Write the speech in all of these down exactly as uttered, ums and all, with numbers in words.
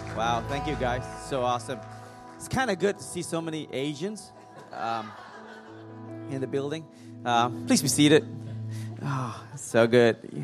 Wow, thank you guys. So awesome. It's kind of good to see so many Asians um, in the building. Uh, please be seated. Oh, so good. Yeah.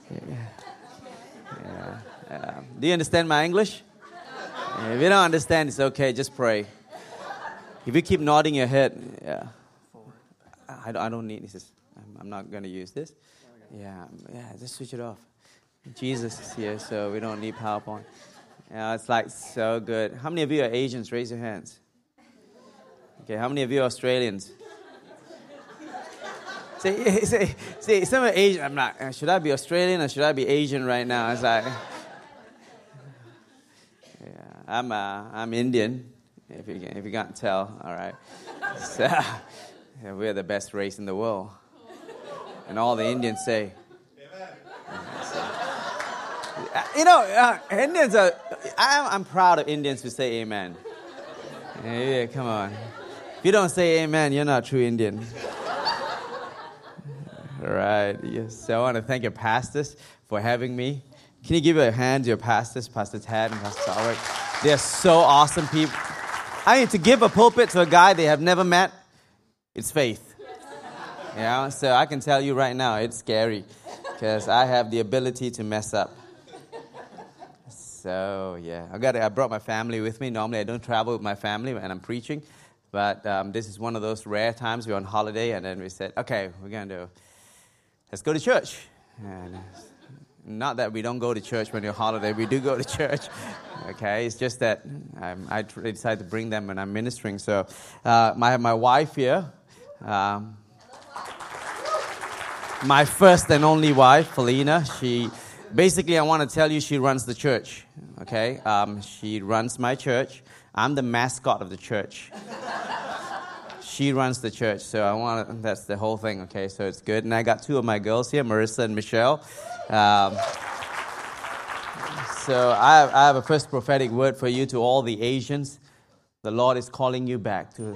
Yeah. Yeah. Do you understand my English? Yeah, if you don't understand, it's okay. Just pray. If you keep nodding your head, yeah. I, I don't need this. I'm, I'm not going to use this. Yeah, yeah. Just switch it off. Jesus is here, so we don't need PowerPoint. Yeah, it's like so good. How many of you are Asians? Raise your hands. Okay, how many of you are Australians? See, see, see, some are Asian. I'm not. Should I be Australian or should I be Asian right now? It's like, yeah, I'm uh, I'm Indian. If you can, if you can't tell, all right. So, yeah, we're the best race in the world, and all the Indians say. You know, uh, Indians are, I'm, I'm proud of Indians who say amen. Yeah, yeah, come on. If you don't say amen, you're not a true Indian. All right. Yes. So I want to thank your pastors for having me. Can you give a hand to your pastors, Pastor Tad and Pastor Albert? They're so awesome people. I mean, to give a pulpit to a guy they have never met, it's faith. Yeah. So I can tell you right now, it's scary because I have the ability to mess up. So, yeah, I got. I brought my family with me. Normally, I don't travel with my family when I'm preaching. But um, this is one of those rare times we're on holiday. And then we said, okay, we're going to, let's go to church. And not that we don't go to church when you're on holiday. We do go to church. Okay, it's just that um, I decided to bring them when I'm ministering. So, uh, I have my wife here. Um, my first and only wife, Felina. She... Basically, I want to tell you she runs the church, okay? Um, she runs my church. I'm the mascot of the church. She runs the church, so I want to, that's the whole thing, okay? So it's good. And I got two of my girls here, Marissa and Michelle. Um, so I have, I have a first prophetic word for you to all the Asians. The Lord is calling you back to...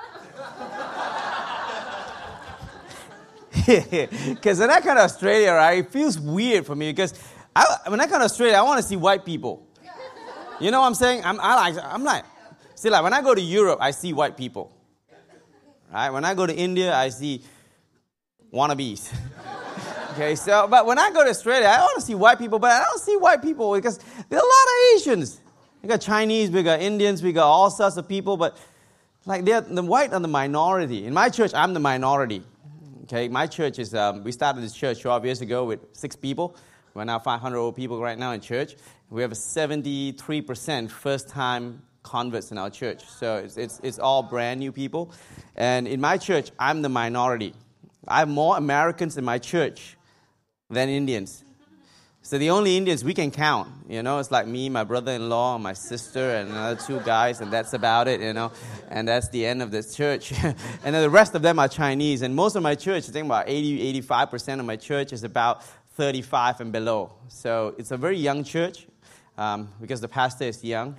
Because when I come to Australia, right, it feels weird for me because I, when I come to Australia, I want to see white people. You know what I'm saying? I'm, I like, I'm like, see, like when I go to Europe, I see white people. Right? When I go to India, I see wannabes. Okay, so, but when I go to Australia, I want to see white people, but I don't see white people because there are a lot of Asians. We got Chinese, we got Indians, we got all sorts of people, but like they're the white are the minority. In my church, I'm the minority. Okay, my church is, um, we started this church twelve years ago with six people. We're now five hundred old people right now in church. We have a seventy-three percent first-time converts in our church. So it's, it's it's all brand new people. And in my church, I'm the minority. I have more Americans in my church than Indians. So the only Indians we can count, you know, it's like me, my brother-in-law, my sister, and another two guys, and that's about it, you know. And that's the end of this church. And then the rest of them are Chinese. And most of my church, I think about eighty, eighty-five percent of my church is about thirty-five and below. So it's a very young church um, because the pastor is young.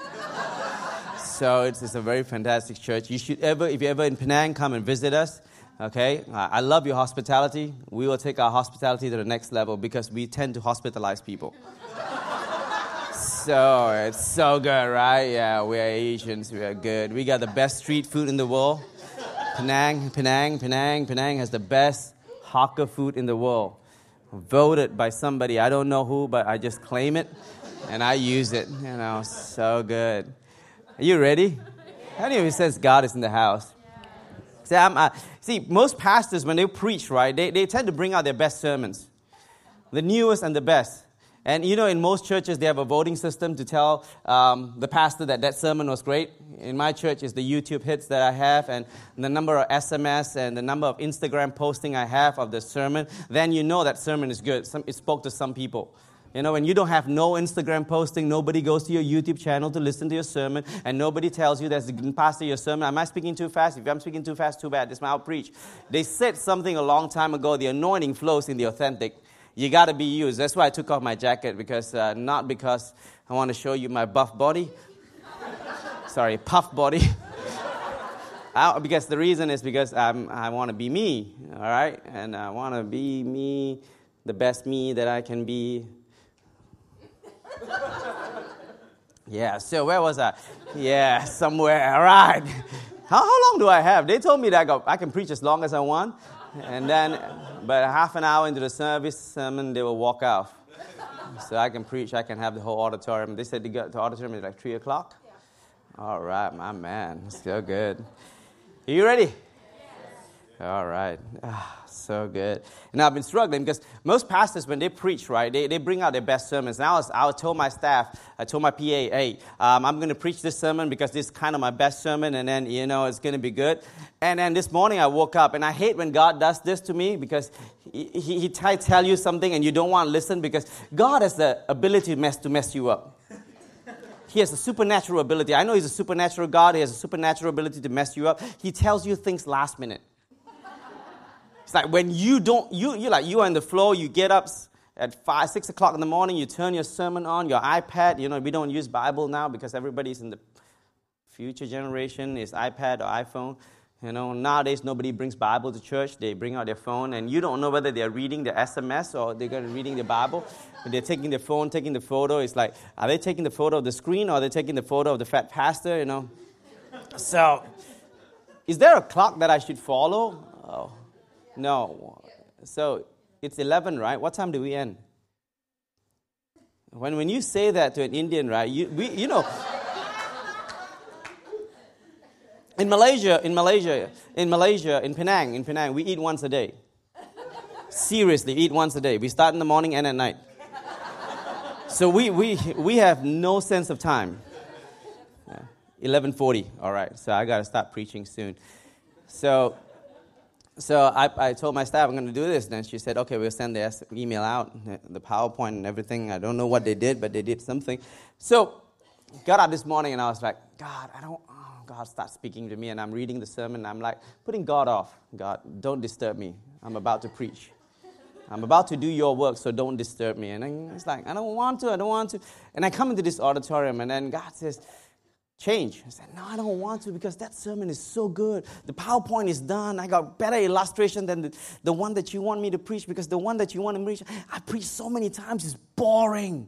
So it's, it's a very fantastic church. You should ever, if you're ever in Penang, come and visit us. Okay, I love your hospitality. We will take our hospitality to the next level because we tend to hospitalize people. So it's so good, right? Yeah, we are Asians. We are good. We got the best street food in the world. Penang, Penang, Penang, Penang has the best hawker food in the world. Voted by somebody, I don't know who, but I just claim it and I use it. You know, so good. Are you ready? How many of you sense God is in the house? See, I'm, uh, see, most pastors, when they preach, right, they, they tend to bring out their best sermons. The newest and the best. And, you know, in most churches, they have a voting system to tell um, the pastor that that sermon was great. In my church, it's the YouTube hits that I have and the number of S M S and the number of Instagram posting I have of the sermon. Then you know that sermon is good. Some, it spoke to some people. You know, when you don't have no Instagram posting, nobody goes to your YouTube channel to listen to your sermon, and nobody tells you that's the pastor your sermon. Am I speaking too fast? If I'm speaking too fast, too bad. This is my outreach. They said something a long time ago, the anointing flows in the authentic. You got to be used. That's why I took off my jacket, because uh, not because I want to show you my buff body. Sorry, puff body. I, because the reason is because I'm, I want to be me, all right? And I want to be me, the best me that I can be. Yeah, so where was I? Yeah, somewhere. All right. How, how long do I have? They told me that I, got, I can preach as long as I want. And then, but half an hour into the service sermon, they will walk out. So I can preach, I can have the whole auditorium. They said the, the auditorium is like three o'clock. Yeah. All right, my man. So good. Are you ready? Yes. All right. Ah, so good. And I've been struggling because most pastors, when they preach, right, they, they bring out their best sermons. And I was, I told my staff, I told my P A, hey, um, I'm going to preach this sermon because this is kind of my best sermon, and then, you know, it's going to be good. And then this morning I woke up, and I hate when God does this to me because he, he, he tries to tell you something and you don't want to listen, because God has the ability to mess, to mess you up. He has a supernatural ability. I know he's a supernatural God. He has a supernatural ability to mess you up. He tells you things last minute. It's like when you don't, you you like you are in the flow. You get up at five, six o'clock in the morning. You turn your sermon on, your iPad. You know, we don't use Bible now because everybody's in the future generation is iPad or iPhone. You know, nowadays nobody brings Bible to church. They bring out their phone, and you don't know whether they're reading the S M S or they're going to reading the Bible. When they're taking their phone, taking the photo. It's like, are they taking the photo of the screen or are they taking the photo of the fat pastor? You know. So, is there a clock that I should follow? Oh, no. So it's eleven, right? What time do we end? When when you say that to an Indian, right? You we you know. In Malaysia, in Malaysia, in Malaysia, in Penang, in Penang, we eat once a day. Seriously, eat once a day. We start in the morning and at night. So we we we have no sense of time. Yeah. eleven forty, all right. So I got to start preaching soon. So so I, I told my staff I'm going to do this. Then she said, okay, we'll send the email out, the PowerPoint and everything. I don't know what they did, but they did something. So got up this morning and I was like, God, I don't... God starts speaking to me, and I'm reading the sermon, and I'm like, putting God off. God, don't disturb me. I'm about to preach. I'm about to do your work, so don't disturb me. And then it's like, I don't want to, I don't want to. And I come into this auditorium, and then God says, change. I said, no, I don't want to, because that sermon is so good. The PowerPoint is done. I got better illustration than the, the one that you want me to preach, because the one that you want to preach, I preach so many times, it's boring.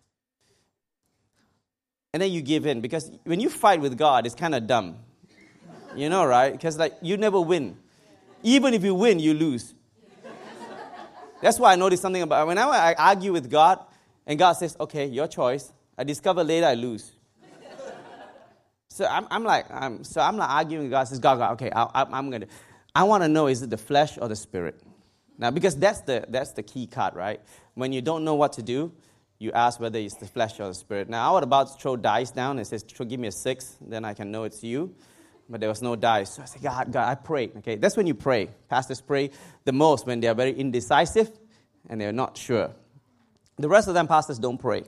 And then you give in, because when you fight with God, it's kind of dumb. You know, right? Because like you never win. Even if you win, you lose. That's why I noticed something about whenever I argue with God, and God says, okay, your choice. I discover later I lose. So I'm, I'm like, I'm, so I'm like arguing with God. Says, God, God, okay, I, I'm going to, I want to know, is it the flesh or the spirit? Now, because that's the that's the key card, right? When you don't know what to do, you ask whether it's the flesh or the spirit. Now, I was about to throw dice down. And it says, give me a six. Then I can know it's you. But there was no dice. So I said, God, God, I prayed. Okay, that's when you pray. Pastors pray the most when they are very indecisive and they're not sure. The rest of them, pastors don't pray.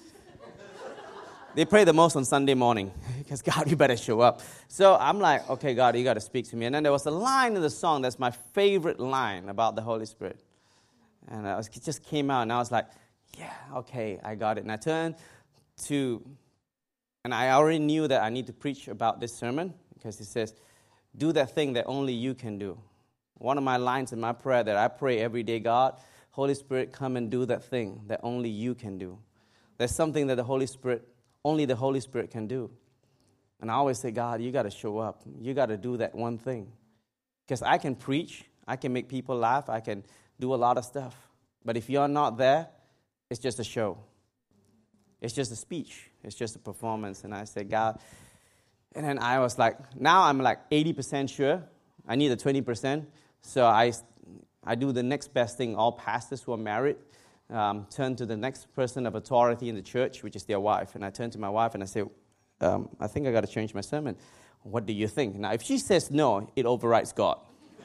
They pray the most on Sunday morning. Because, God, you better show up. So I'm like, okay, God, you got to speak to me. And then there was a line in the song that's my favorite line about the Holy Spirit. And I was, it just came out, and I was like, yeah, okay, I got it. And I turned to, and I already knew that I need to preach about this sermon, because it says, do that thing that only you can do. One of my lines in my prayer that I pray every day, God, Holy Spirit, come and do that thing that only you can do. There's something that the Holy Spirit, only the Holy Spirit can do. And I always say, God, you got to show up. You got to do that one thing. Because I can preach, I can make people laugh, I can do a lot of stuff. But if you're not there, it's just a show. It's just a speech. It's just a performance. And I said, God, and then I was like, now I'm like eighty percent sure. I need the twenty percent. So I, I do the next best thing. All pastors who are married um, turn to the next person of authority in the church, which is their wife. And I turn to my wife and I say, um, I think I got to change my sermon. What do you think? Now, if she says no, it overrides God.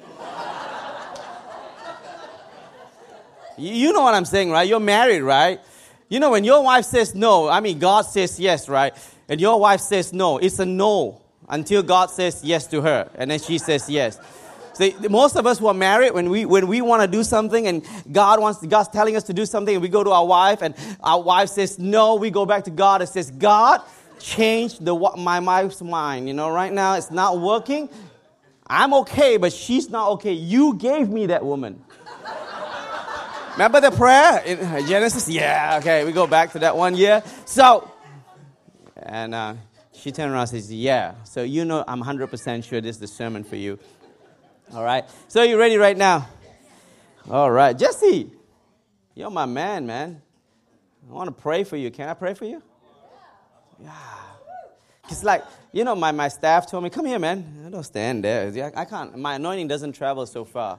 You know what I'm saying, right? You're married, right? You know, when your wife says no, I mean, God says yes, right? And your wife says no, it's a no until God says yes to her. And then she says yes. So most of us who are married, when we when we want to do something and God wants, God's telling us to do something, and we go to our wife and our wife says no, we go back to God and says, God, change the my wife's mind. You know, right now it's not working. I'm okay, but she's not okay. You gave me that woman. Remember the prayer in Genesis? Yeah, okay, we go back to that one. Yeah. So, And uh, she turned around and says, yeah. So you know I'm one hundred percent sure this is the sermon for you. All right. So you ready right now? All right. Jesse, you're my man, man. I want to pray for you. Can I pray for you? Yeah. It's like, you know, my, my staff told me, come here, man. I don't stand there. I can't. My anointing doesn't travel so far.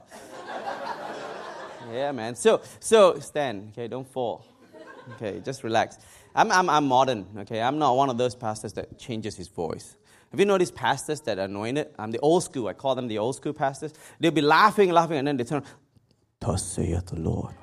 Yeah, man. So, so stand. Okay, don't fall. Okay, just relax. I'm, I'm, I'm modern. Okay, I'm not one of those pastors that changes his voice. Have you noticed pastors that are anointed? I'm the old school. I call them the old school pastors. They'll be laughing, laughing, and then they turn. Thus saith the Lord.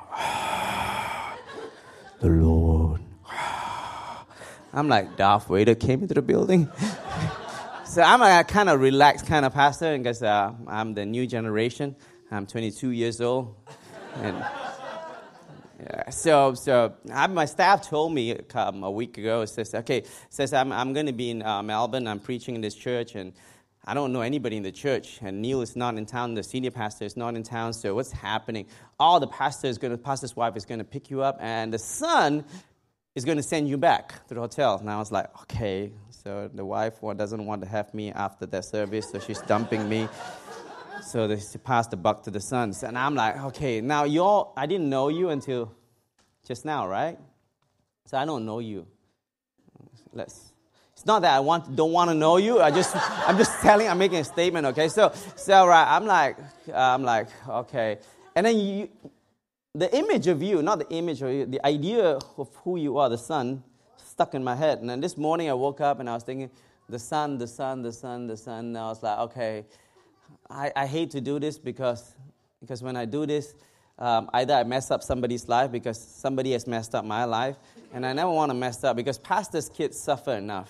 The Lord. I'm like, Darth Vader came into the building. So I'm a kind of relaxed kind of pastor because uh, I'm the new generation. I'm twenty-two years old. And yeah, so so I, my staff told me um, a week ago, it says, okay, says I'm, I'm going to be in uh, Melbourne. I'm preaching in this church, and I don't know anybody in the church. And Neil is not in town. The senior pastor is not in town. So what's happening? All the pastor is going to, pastor's wife is going to pick you up, and the son is going to send you back to the hotel. And I was like, okay. So the wife doesn't want to have me after that service, so she's dumping me. So they passed the buck to the sons. And I'm like, okay, now you're, I didn't know you until just now, right? So I don't know you. Let's. It's not that I want don't want to know you. I just I'm just telling. I'm making a statement. Okay. So so right. I'm like I'm like okay. And then you, the image of you, not the image of you, the idea of who you are, the son, stuck in my head. And then this morning I woke up and I was thinking, the son, the son, the son, the son. And I was like, okay, I, I hate to do this because because when I do this, um, either I mess up somebody's life because somebody has messed up my life, and I never want to mess up because pastors' kids suffer enough.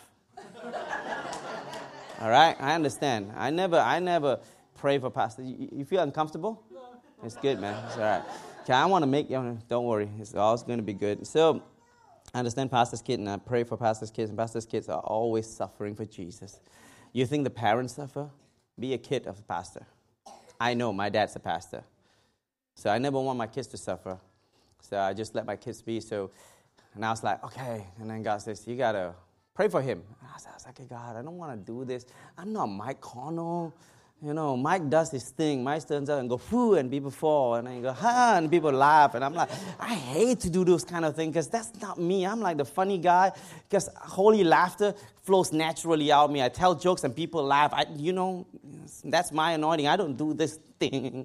All right, I understand. I never, I never pray for pastors. You, you feel uncomfortable? No. It's good, man. It's all right. Okay, I want to make you. Don't worry, it's always going to be good. So, I understand pastors' kids, and I pray for pastors' kids, and pastors' kids are always suffering for Jesus. You think the parents suffer? Be a kid of a pastor. I know my dad's a pastor, so I never want my kids to suffer. So I just let my kids be. So, and I was like, okay. And then God says, you gotta pray for him. I was, I was like, hey, God, I don't want to do this. I'm not Mike Connell. You know, Mike does his thing. Mike turns out and go, whoo, and people fall. And then you go, ha, and people laugh. And I'm like, I hate to do those kind of things because that's not me. I'm like the funny guy because holy laughter flows naturally out of me. I tell jokes and people laugh. I, you know, that's my anointing. I don't do this thing.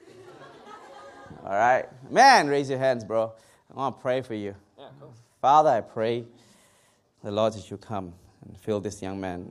All right. Man, raise your hands, bro. I want to pray for you. Yeah, cool. Father, I pray the Lord that you come and fill this young man.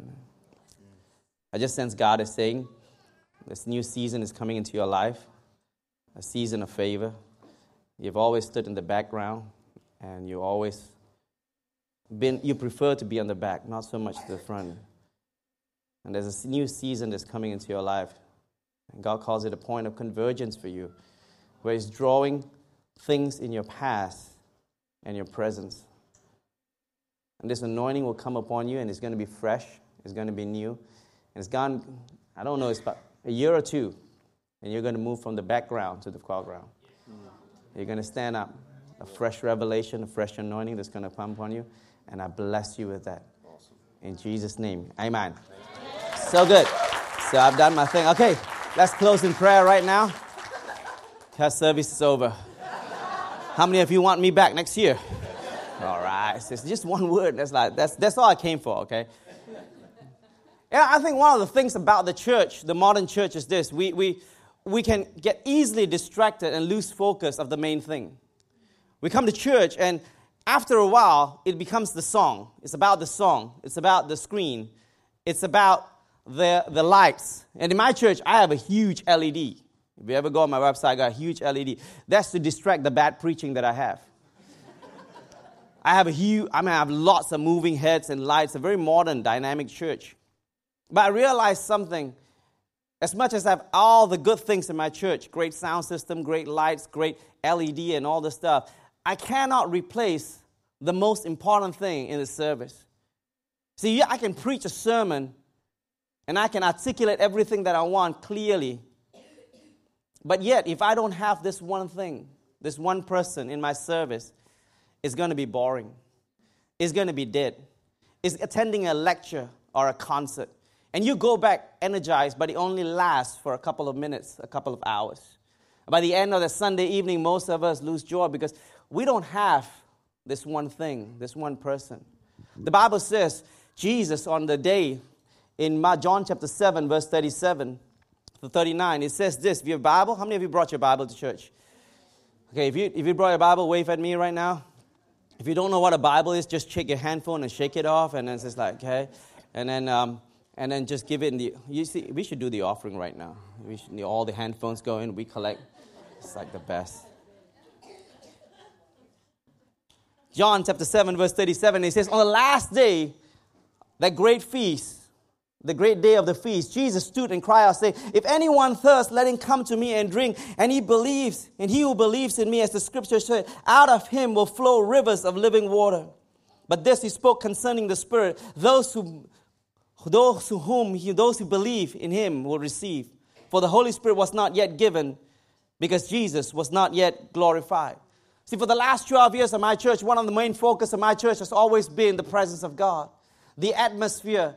I just sense God is saying, this new season is coming into your life, a season of favor. You've always stood in the background, and you always been, you prefer to be on the back, not so much the front. And there's a new season that's coming into your life. And God calls it a point of convergence for you, where He's drawing things in your past and your presence. And this anointing will come upon you, and it's going to be fresh, it's going to be new. And it's gone, I don't know, it's about a year or two, and you're going to move from the background to the foreground. You're going to stand up, a fresh revelation, a fresh anointing that's going to come upon you, and I bless you with that. Awesome. In Jesus' name, amen. Amen. So good. So I've done my thing. Okay, let's close in prayer right now. Because service is over. How many of you want me back next year? All right, it's just one word. That's like that's that's all I came for. Okay. Yeah, I think one of the things about the church, the modern church, is this: we we we can get easily distracted and lose focus of the main thing. We come to church, and after a while, it becomes the song. It's about the song. It's about the screen. It's about the the lights. And in my church, I have a huge L E D. If you ever go on my website, I got a huge L E D. That's to distract the bad preaching that I have. I have a huge, I mean, I have lots of moving heads and lights, a very modern, dynamic church. But I realized something. As much as I have all the good things in my church, great sound system, great lights, great L E D and all this stuff, I cannot replace the most important thing in the service. See, yeah, I can preach a sermon and I can articulate everything that I want clearly. But yet, if I don't have this one thing, this one person in my service, it's going to be boring. It's going to be dead. is attending a lecture or a concert. And you go back energized, but it only lasts for a couple of minutes, a couple of hours. By the end of the Sunday evening, most of us lose joy because we don't have this one thing, this one person. The Bible says Jesus on the day in John chapter seven, verse thirty-seven to thirty-nine, it says this. If you have a Bible, how many of you brought your Bible to church? Okay, if you if you brought your Bible, wave at me right now. If you don't know what a Bible is, just check your handphone and shake it off, and then it's just like, okay, and then um, and then just give it in the. You see, we should do the offering right now. We should all the handphones go in. We collect. It's like the best. John chapter seven, verse thirty-seven. It says, on the last day, that great feast, the great day of the feast, Jesus stood and cried out, saying, if anyone thirsts, let him come to me and drink. And he believes, and he who believes in me, as the scripture said, out of him will flow rivers of living water. But this he spoke concerning the Spirit. Those who, those who whom he, those who believe in him will receive. For the Holy Spirit was not yet given, because Jesus was not yet glorified. See, for the last twelve years of my church, one of the main focus of my church has always been the presence of God, the atmosphere.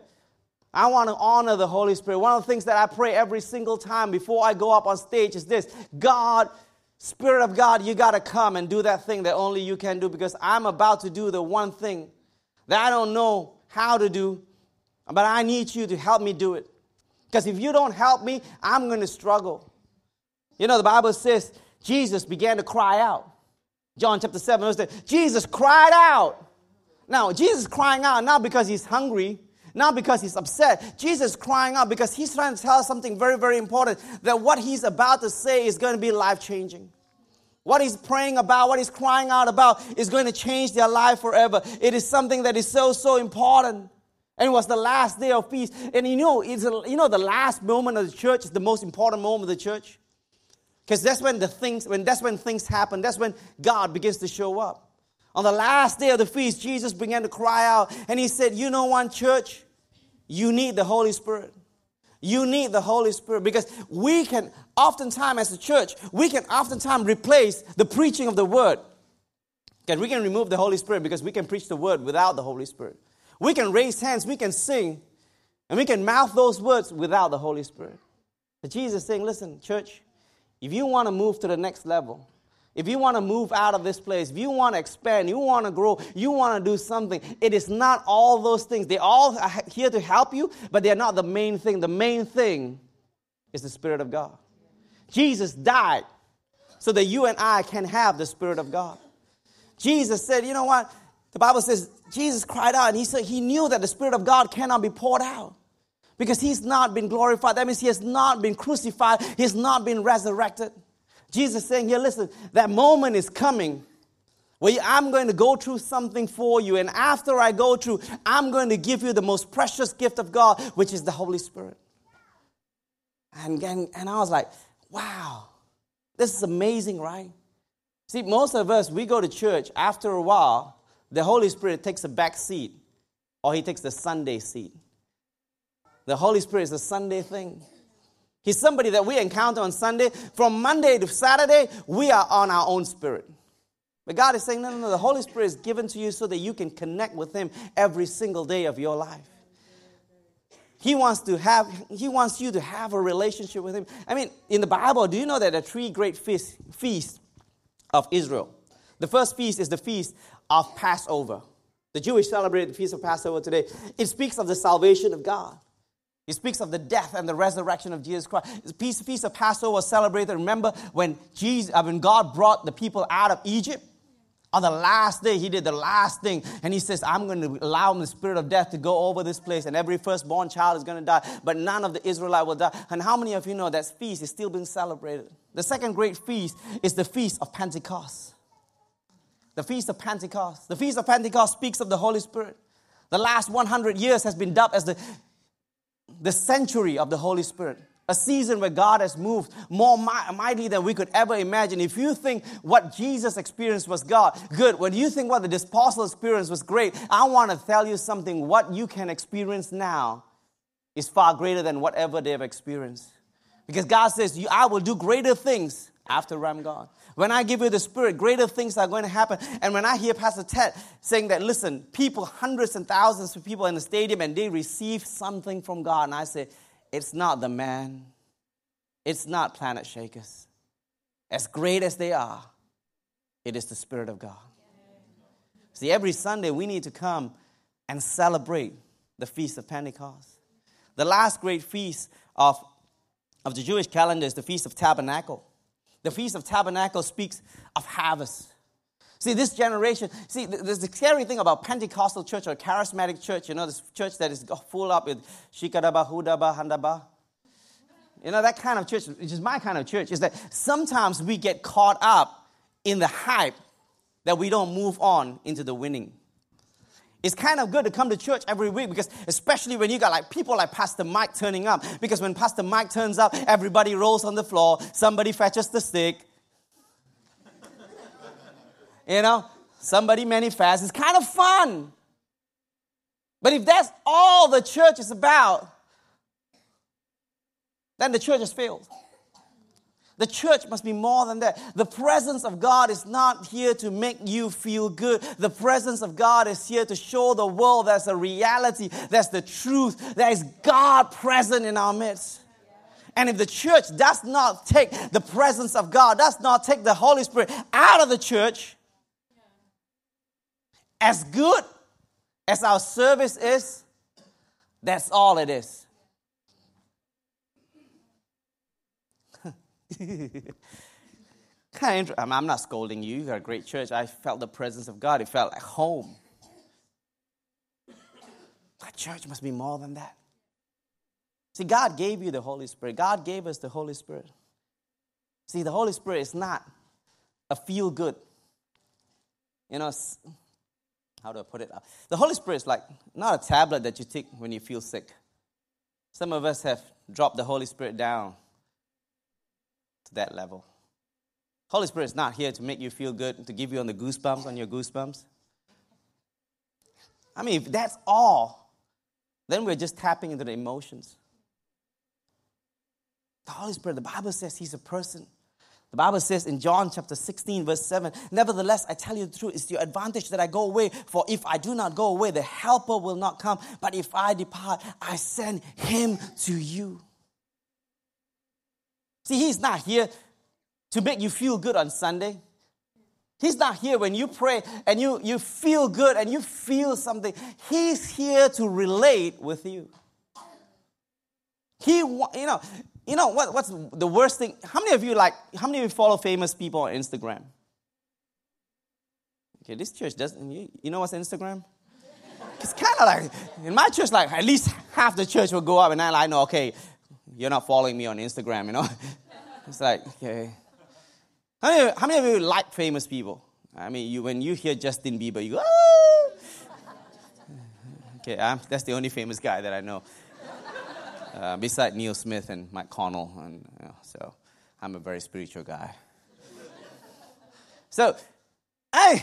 I want to honor the Holy Spirit. One of the things that I pray every single time before I go up on stage is this: God, Spirit of God, you got to come and do that thing that only you can do, because I'm about to do the one thing that I don't know how to do, but I need you to help me do it. Because if you don't help me, I'm going to struggle. You know, the Bible says Jesus began to cry out. John chapter seven, verse ten. Jesus cried out. Now, Jesus is crying out not because he's hungry, not because he's upset. Jesus is crying out because he's trying to tell us something very, very important, that what he's about to say is going to be life-changing. What he's praying about, what he's crying out about is going to change their life forever. It is something that is so, so important. And it was the last day of feast. And you know, it's a, you know, the last moment of the church is the most important moment of the church. Because that's when the things, when that's when things happen. That's when God begins to show up. On the last day of the feast, Jesus began to cry out, and he said, you know what, church? You need the Holy Spirit. You need the Holy Spirit, because we can oftentimes, as a church, we can oftentimes replace the preaching of the Word. Okay, we can remove the Holy Spirit because we can preach the Word without the Holy Spirit. We can raise hands, we can sing, and we can mouth those words without the Holy Spirit. But Jesus is saying, listen, church, if you want to move to the next level, if you want to move out of this place, if you want to expand, you want to grow, you want to do something, it is not all those things. They all are here to help you, but they're not the main thing. The main thing is the Spirit of God. Jesus died so that you and I can have the Spirit of God. Jesus said, you know what? The Bible says Jesus cried out, and he said he knew that the Spirit of God cannot be poured out, because he's not been glorified. That means he has not been crucified. He has not been resurrected. Jesus is saying here, listen, that moment is coming where I'm going to go through something for you. And after I go through, I'm going to give you the most precious gift of God, which is the Holy Spirit. And, and, and I was like, wow, this is amazing, right? See, most of us, we go to church. After a while, the Holy Spirit takes a back seat, or he takes the Sunday seat. The Holy Spirit is a Sunday thing. He's somebody that we encounter on Sunday. From Monday to Saturday, we are on our own spirit. But God is saying, no, no, no, the Holy Spirit is given to you so that you can connect with him every single day of your life. He wants to have, he wants you to have a relationship with him. I mean, in the Bible, do you know that there are three great feasts, feasts of Israel? The first feast is the feast of Passover. The Jewish celebrate the feast of Passover today. It speaks of the salvation of God. It speaks of the death and the resurrection of Jesus Christ. The feast, feast of Passover was celebrated. Remember when Jesus, when God brought the people out of Egypt? On the last day, he did the last thing. And he says, I'm going to allow the spirit of death to go over this place. And every firstborn child is going to die. But none of the Israelites will die. And how many of you know that feast is still being celebrated? The second great feast is the Feast of Pentecost. The Feast of Pentecost. The Feast of Pentecost speaks of the Holy Spirit. The last one hundred years has been dubbed as the The century of the Holy Spirit. A season where God has moved more mighty than we could ever imagine. If you think what Jesus experienced was God, good. When you think what the apostles experienced was great, I want to tell you something. What you can experience now is far greater than whatever they have experienced. Because God says, I will do greater things after I'm gone. When I give you the Spirit, greater things are going to happen. And when I hear Pastor Ted saying that, listen, people, hundreds and thousands of people in the stadium, and they receive something from God, and I say, it's not the man. It's not Planet Shakers. As great as they are, it is the Spirit of God. See, every Sunday we need to come and celebrate the Feast of Pentecost. The last great feast of, of the Jewish calendar is the Feast of Tabernacle. The Feast of Tabernacle speaks of harvest. See, this generation, see, there's the scary thing about Pentecostal church or charismatic church, you know, this church that is full up with shikadaba, hudaba, handaba. You know, that kind of church, which is my kind of church, is that sometimes we get caught up in the hype that we don't move on into the winning. It's kind of good to come to church every week because especially when you got like people like Pastor Mike turning up. Because when Pastor Mike turns up, everybody rolls on the floor. Somebody fetches the stick. You know, somebody manifests. It's kind of fun. But if that's all the church is about, then the church has failed. The church must be more than that. The presence of God is not here to make you feel good. The presence of God is here to show the world there's a reality, there's the truth, there is God present in our midst. And if the church does not take the presence of God, does not take the Holy Spirit out of the church, as good as our service is, that's all it is. kind of, I'm not scolding you. You got a great church. I felt the presence of God. It felt like home. But church must be more than that. See, God gave you the Holy Spirit. God gave us the Holy Spirit. See, the Holy Spirit is not a feel-good. You know, how do I put it? The Holy Spirit is like not a tablet that you take when you feel sick. Some of us have dropped the Holy Spirit down to that level. Holy Spirit is not here to make you feel good, to give you on the goosebumps, on your goosebumps. I mean, if that's all, then we're just tapping into the emotions. The Holy Spirit, the Bible says He's a person. The Bible says in John chapter sixteen, verse seven, nevertheless, I tell you the truth, it's to your advantage that I go away, for if I do not go away, the helper will not come. But if I depart, I send Him to you. See, He's not here to make you feel good on Sunday. He's not here when you pray and you, you feel good and you feel something. He's here to relate with you. He, you know, you know what, what's the worst thing? How many of you like, how many of you follow famous people on Instagram? Okay, this church doesn't, you, you know what's Instagram? It's kind of like, in my church, like at least half the church will go up and I like, know, okay, you're not following me on Instagram, you know? It's like, okay. How many, how many of you like famous people? I mean, you when you hear Justin Bieber, you go, ah! Okay, I'm, that's the only famous guy that I know. Uh, beside Neil Smith and Mike Connell. And, you know, so I'm a very spiritual guy. So, hey!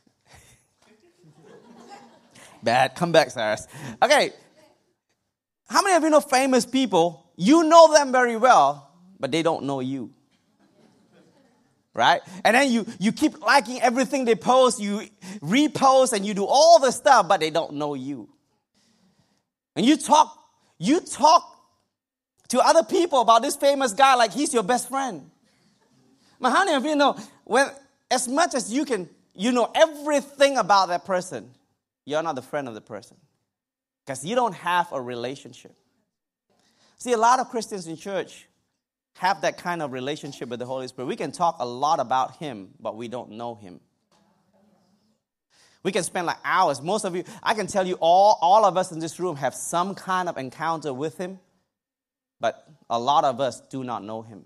Bad, come back, Cyrus. Okay, how many of you know famous people? You know them very well, but they don't know you. Right? And then you, you keep liking everything they post, you repost, and you do all the stuff, but they don't know you. And you talk, you talk to other people about this famous guy like he's your best friend. But how many of you know, when as much as you can, you know everything about that person, you're not the friend of the person. Because you don't have a relationship. See, a lot of Christians in church have that kind of relationship with the Holy Spirit. We can talk a lot about Him, but we don't know Him. We can spend like hours. Most of you, I can tell you all, all of us in this room have some kind of encounter with Him, but a lot of us do not know Him.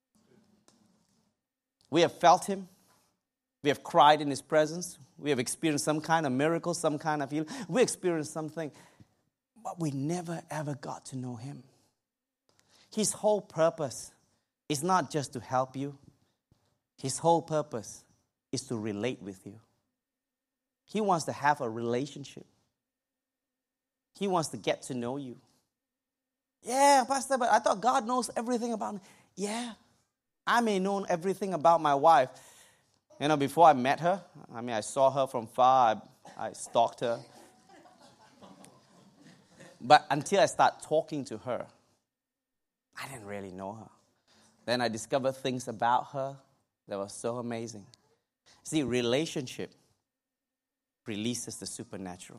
We have felt Him. We have cried in His presence. We have experienced some kind of miracle, some kind of healing. We experienced something, but we never ever got to know Him. His whole purpose is not just to help you. His whole purpose is to relate with you. He wants to have a relationship. He wants to get to know you. Yeah, Pastor, but I thought God knows everything about me. Yeah, I may know everything about my wife. You know, before I met her, I mean, I saw her from far, I, I stalked her. But until I start talking to her, I didn't really know her. Then I discovered things about her that were so amazing. See, relationship releases the supernatural.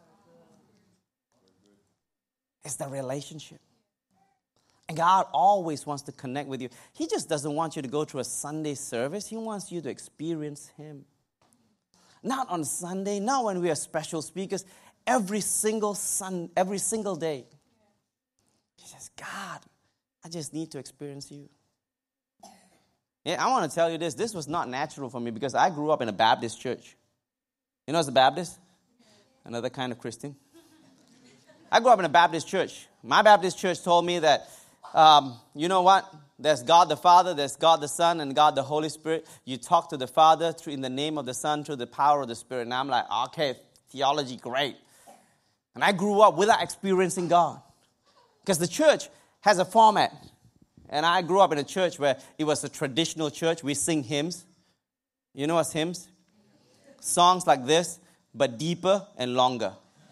It's the relationship. And God always wants to connect with you. He just doesn't want you to go to a Sunday service. He wants you to experience Him. Not on Sunday, not when we are special speakers. Every single sun, every single day. He says, God, I just need to experience you. Yeah, I want to tell you this. This was not natural for me because I grew up in a Baptist church. You know what's a Baptist? Another kind of Christian. I grew up in a Baptist church. My Baptist church told me that, um, you know what? There's God the Father, there's God the Son, and God the Holy Spirit. You talk to the Father through, in the name of the Son through the power of the Spirit. And I'm like, okay, theology, great. And I grew up without experiencing God. Because the church has a format. And I grew up in a church where it was a traditional church. We sing hymns. You know what's hymns? Songs like this, but deeper and longer.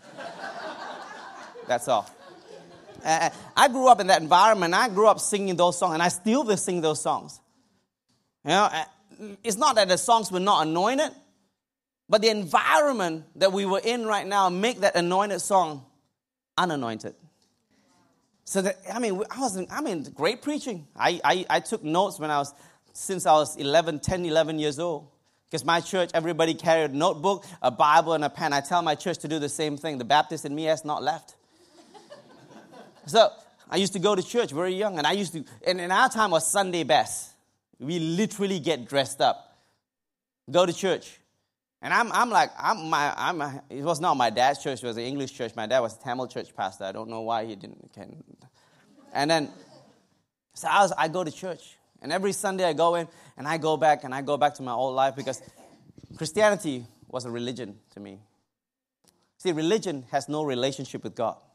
That's all. Uh, I grew up in that environment. I grew up singing those songs, and I still will sing those songs. You know, uh, it's not that the songs were not anointed, but the environment that we were in right now make that anointed song unanointed. So that, I mean, I was in, I mean, great preaching. I, I, I took notes when I was, since I was eleven, ten, eleven years old. Because my church, everybody carried a notebook, a Bible, and a pen. I tell my church to do the same thing. The Baptist in me has not left. So I used to go to church very young, and I used to, and in our time was Sunday best. We literally get dressed up, go to church. And I'm, I'm like, I'm my, I'm. A, it was not my dad's church; it was an English church. My dad was a Tamil church pastor. I don't know why he didn't. Can, and then, so I was, I go to church, and every Sunday I go in, and I go back, and I go back to my old life because Christianity was a religion to me. See, religion has no relationship with God.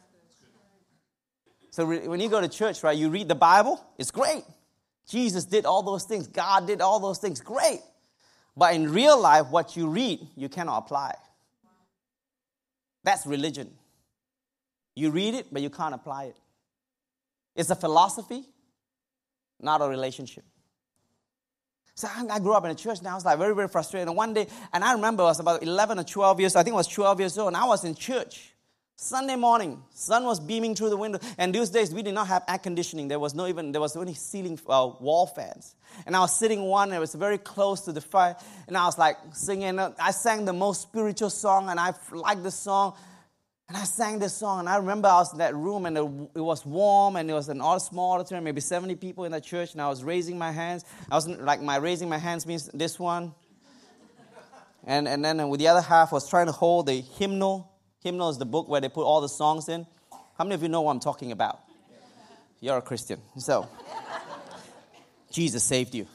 So re- when you go to church, right, you read the Bible, it's great. Jesus did all those things. God did all those things. Great. But in real life, what you read, you cannot apply. That's religion. You read it, but you can't apply it. It's a philosophy, not a relationship. So I grew up in a church, and I was like very, very frustrated. And one day, and I remember I was about eleven or twelve years, I think I was twelve years old, and I was in church. Sunday morning, sun was beaming through the window. And those days, we did not have air conditioning. There was no even, there was only ceiling uh, wall fans. And I was sitting one, and it was very close to the fire. And I was like singing. I sang the most spiritual song, and I liked the song. And I sang this song, and I remember I was in that room, and it was warm, and it was an all small auditorium, maybe seventy people in the church, and I was raising my hands. I was like, my raising my hands means this one. And, and then with the other half, I was trying to hold the hymnal. Hymnal is the book where they put all the songs in. How many of you know what I'm talking about? You're a Christian. So, Jesus saved you.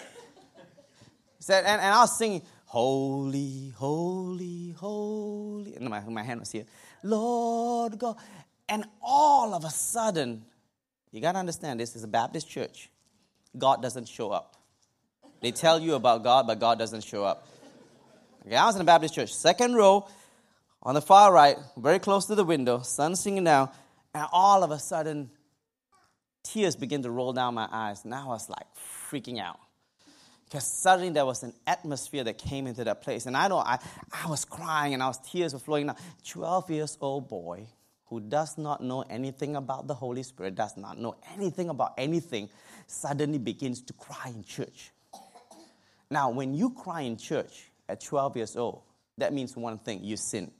Said, and, and I was singing, holy, holy, holy. And my, my hand was here. Lord God. And all of a sudden, you got to understand, this is a Baptist church. God doesn't show up. They tell you about God, but God doesn't show up. Okay, I was in a Baptist church. Second row. On the far right, very close to the window, sun singing down, and all of a sudden, tears begin to roll down my eyes. And I was like freaking out. Because suddenly there was an atmosphere that came into that place. And I know I, I was crying and I was tears were flowing down. twelve years old boy who does not know anything about the Holy Spirit, does not know anything about anything, suddenly begins to cry in church. Now, when you cry in church at twelve years old, that means one thing, you sin.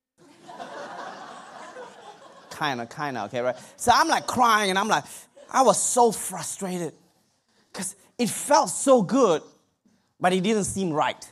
Kind of, kind of, okay, right? So I'm like crying, and I'm like, I was so frustrated because it felt so good, but it didn't seem right.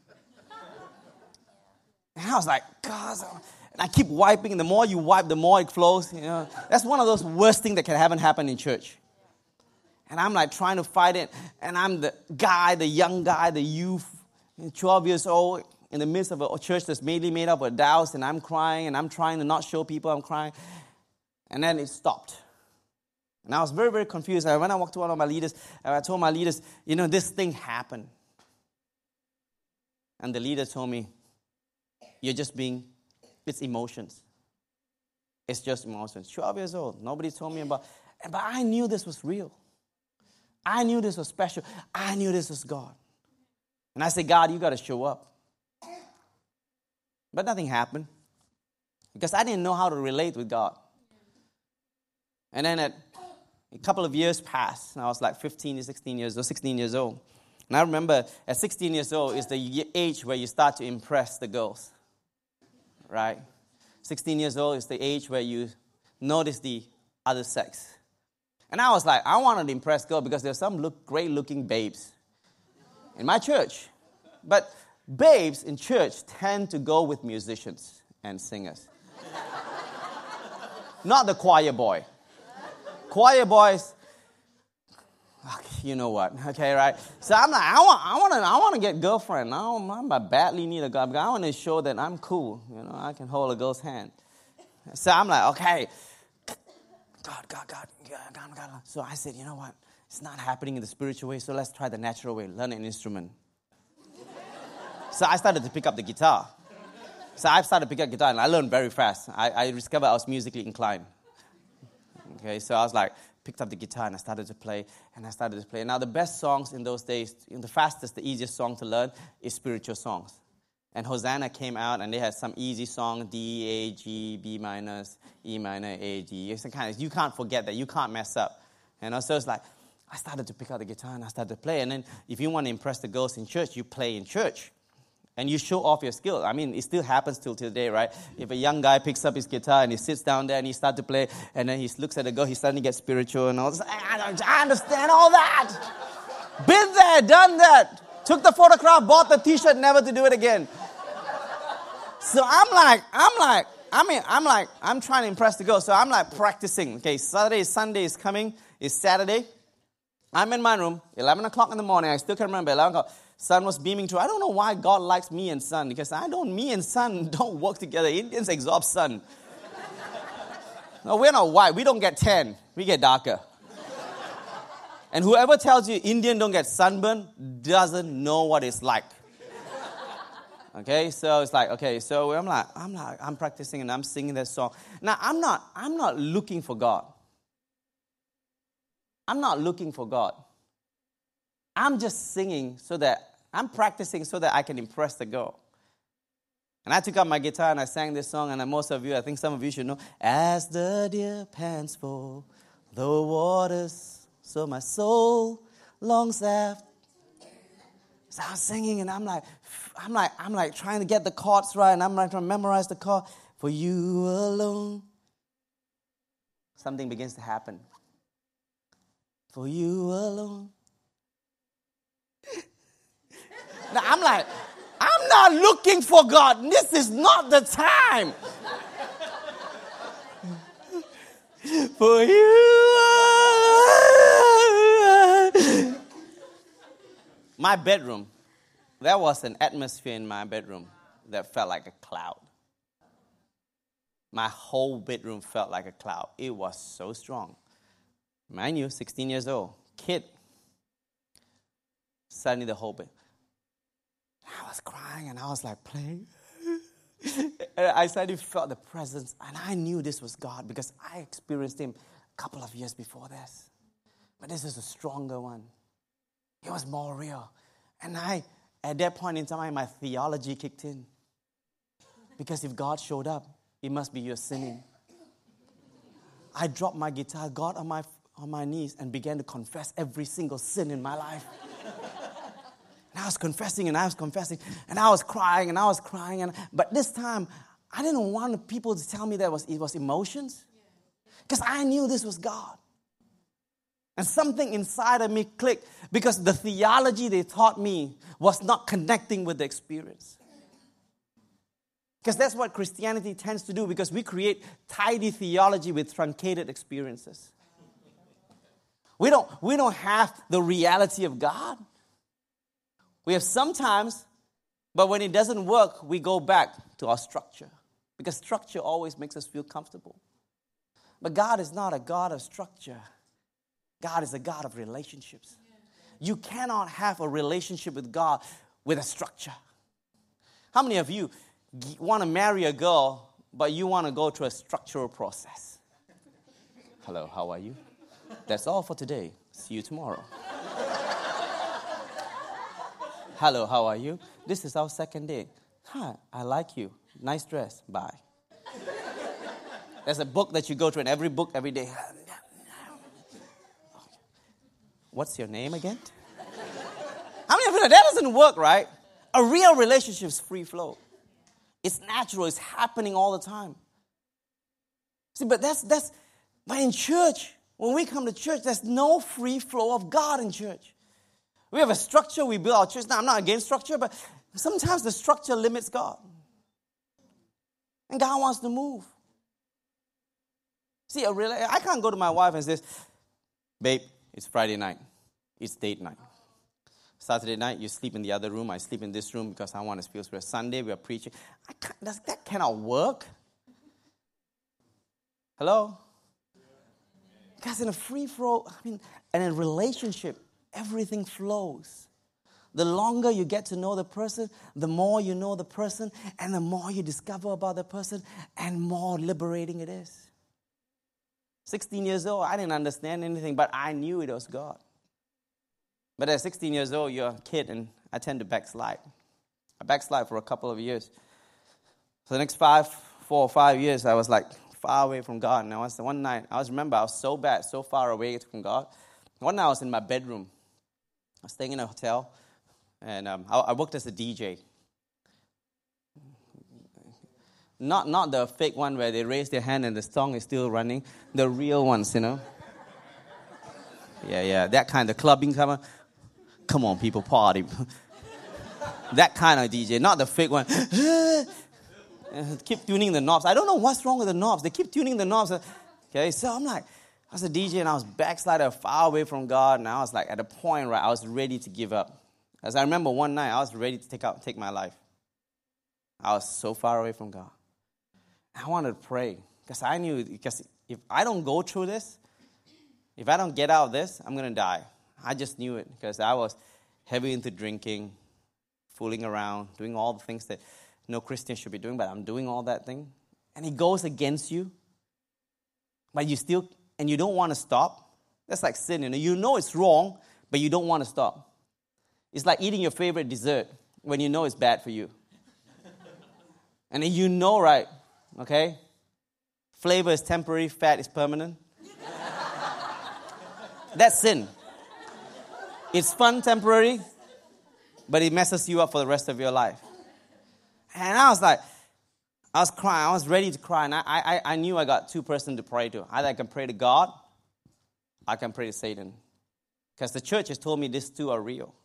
And I was like, God, and I keep wiping, and the more you wipe, the more it flows. You know, that's one of those worst things that can happen happen in church. And I'm like trying to fight it, and I'm the guy, the young guy, the youth, twelve years old, in the midst of a church that's mainly made up of adults, and I'm crying, and I'm trying to not show people I'm crying. And then it stopped. And I was very, very confused. And when I walked to one of my leaders, and I told my leaders, you know, this thing happened. And the leader told me, you're just being, it's emotions. It's just emotions. twelve years old. Nobody told me about, but I knew this was real. I knew this was special. I knew this was God. And I said, God, you got to show up. But nothing happened because I didn't know how to relate with God. And then at, a couple of years passed, and I was like fifteen, sixteen years old, sixteen years old. And I remember at sixteen years old is the age where you start to impress the girls, right? sixteen years old is the age where you notice the other sex. And I was like, I wanted to impress girls because there's some look, great-looking babes in my church. But babes in church tend to go with musicians and singers. Not the choir boy. Choir boys, okay, you know what, okay, right? So I'm like, I want, I want to, I want to get girlfriend. I, don't, I badly need a girl. I want to show that I'm cool. You know, I can hold a girl's hand. So I'm like, okay, God, God, God, God, God, God. So I said, you know what? It's not happening in the spiritual way, so let's try the natural way. Learn an instrument. So I started to pick up the guitar. So I started to pick up guitar, and I learned very fast. I, I discovered I was musically inclined. Okay, so I was like, picked up the guitar and I started to play, and I started to play. Now, the best songs in those days, the fastest, the easiest song to learn is spiritual songs. And Hosanna came out, and they had some easy song, D, A, G, B minus, E minor, A, G. It's kind of, you can't forget that. You can't mess up. You know, so it's like, I started to pick up the guitar, and I started to play. And then if you want to impress the girls in church, you play in church. And you show off your skill. I mean, it still happens till today, right? If a young guy picks up his guitar and he sits down there and he starts to play, and then he looks at the girl, he suddenly gets spiritual and all this. I, I understand all that. Been there, done that. Took the photograph, bought the T-shirt, never to do it again. So I'm like, I'm like, I mean, I'm like, I'm trying to impress the girl. So I'm like practicing. Okay, Saturday, Sunday is coming. It's Saturday. I'm in my room, eleven o'clock in the morning. I still can remember, eleven o'clock. Sun was beaming through. I don't know why God likes me and sun, because I don't, me and sun don't work together. Indians absorb sun. No, we're not white. We don't get tan. We get darker. And whoever tells you Indian don't get sunburn doesn't know what it's like. Okay, so it's like, okay, so I'm like, I'm like, I'm practicing and I'm singing that song. Now, I'm not, I'm not looking for God. I'm not looking for God. I'm just singing so that, I'm practicing so that I can impress the girl. And I took up my guitar and I sang this song, and most of you, I think some of you should know, as the deer pants for the waters, so my soul longs after. So I was singing, and I'm like, I'm like, I'm like trying to get the chords right, and I'm like trying to memorize the chord. For you alone. Something begins to happen. For you alone. Now, I'm like, I'm not looking for God. This is not the time. For you. My bedroom, there was an atmosphere in my bedroom that felt like a cloud. My whole bedroom felt like a cloud. It was so strong. Mind you, sixteen years old, kid. Suddenly the whole bed. I was crying and I was like playing. And I suddenly felt the presence, and I knew this was God because I experienced Him a couple of years before this. But this is a stronger one. It was more real. And I, at that point in time, my theology kicked in. Because if God showed up, it must be you're sinning. I dropped my guitar, got on my on my knees, and began to confess every single sin in my life. And I was confessing, and I was confessing, and I was crying, and I was crying. And but this time, I didn't want people to tell me that it was, it was emotions. Because I knew this was God. And something inside of me clicked, because the theology they taught me was not connecting with the experience. Because that's what Christianity tends to do, because we create tidy theology with truncated experiences. We don't, we don't have the reality of God. We have sometimes, but when it doesn't work, we go back to our structure. Because structure always makes us feel comfortable. But God is not a God of structure. God is a God of relationships. You cannot have a relationship with God with a structure. How many of you want to marry a girl, but you want to go through a structural process? Hello, how are you? That's all for today. See you tomorrow. Hello, how are you? This is our second date. Hi, I like you. Nice dress. Bye. There's a book that you go to, and every book, every day. What's your name again? How many of you know that doesn't work, right? A real relationship is free flow. It's natural. It's happening all the time. See, but that's, that's, but in church, when we come to church, there's no free flow of God in church. We have a structure, we build our church. Now, I'm not against structure, but sometimes the structure limits God. And God wants to move. See, a real, I can't go to my wife and say, babe, it's Friday night. It's date night. Saturday night, you sleep in the other room. I sleep in this room because I want to feel spirit. Sunday, we are preaching. I can't, does, that cannot work. Hello? Because in a free flow, I mean, and in a relationship, everything flows. The longer you get to know the person, the more you know the person, and the more you discover about the person, and more liberating it is. sixteen years old, I didn't understand anything, but I knew it was God. But at sixteen years old, you're a kid, and I tend to backslide. I backslide for a couple of years. For the next five, four or five years, I was like far away from God. And I was one night, I was remember I was so bad, so far away from God. One night I was in my bedroom. I was staying in a hotel, and um, I, I worked as a D J. Not not the fake one where they raise their hand and the song is still running. The real ones, you know. Yeah, yeah, that kind of clubbing come on. Come on, people, party. That kind of D J, not the fake one. Keep tuning the knobs. I don't know what's wrong with the knobs. They keep tuning the knobs. Okay, so I'm like, I was a D J and I was backsliding far away from God, and I was like at a point where I was ready to give up. As I remember one night, I was ready to take out, take my life. I was so far away from God. I wanted to pray because I knew, because if I don't go through this, if I don't get out of this, I'm going to die. I just knew it because I was heavy into drinking, fooling around, doing all the things that no Christian should be doing, but I'm doing all that thing. And it goes against you, but you still, and you don't want to stop. That's like sin, you know. You know it's wrong, but you don't want to stop. It's like eating your favorite dessert when you know it's bad for you. And then you know, right, okay? Flavor is temporary, fat is permanent. That's sin. It's fun, temporary, but it messes you up for the rest of your life. And I was like, I was crying. I was ready to cry. And I, I, I knew I got two persons to pray to. Either I can pray to God, or I can pray to Satan. Because the church has told me these two are real.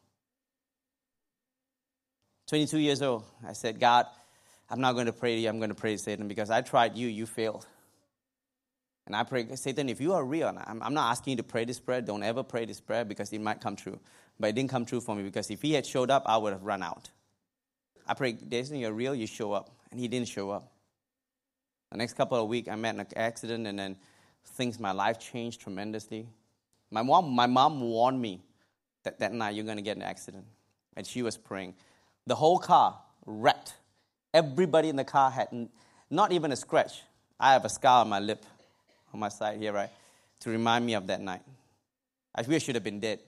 twenty-two years old, I said, God, I'm not going to pray to you. I'm going to pray to Satan because I tried you. You failed. And I pray, Satan, if you are real, I'm, I'm not asking you to pray this prayer. Don't ever pray this prayer because it might come true. But it didn't come true for me because if he had showed up, I would have run out. I pray, Jason, you're real, you show up. And he didn't show up. The next couple of weeks, I met in an accident, and then things, my life changed tremendously. My mom, my mom warned me that that night you're going to get in an accident. And she was praying. The whole car wrecked. Everybody in the car had n- not even a scratch. I have a scar on my lip, on my side here, right, to remind me of that night. I wish I should have been dead.